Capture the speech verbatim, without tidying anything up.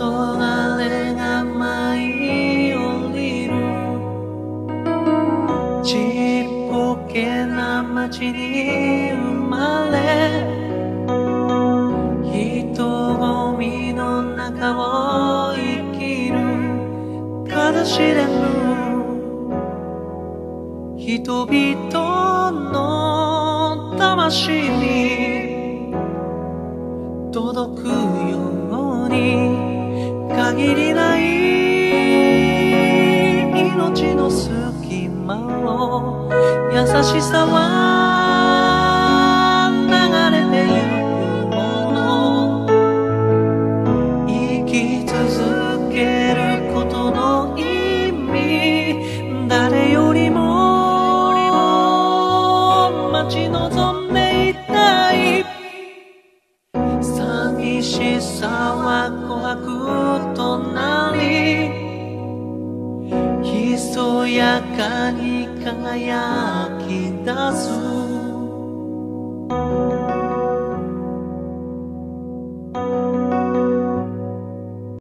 れが舞い降りるちっぽけな街に生まれ人混みの中を生きる数知れぬ人々の魂に届くように限りない命の隙間を優しさは流れてゆくもの生き続けることの意味誰よりも待ち望んでいたい寂しさは琥珀となりひそやかに輝き出す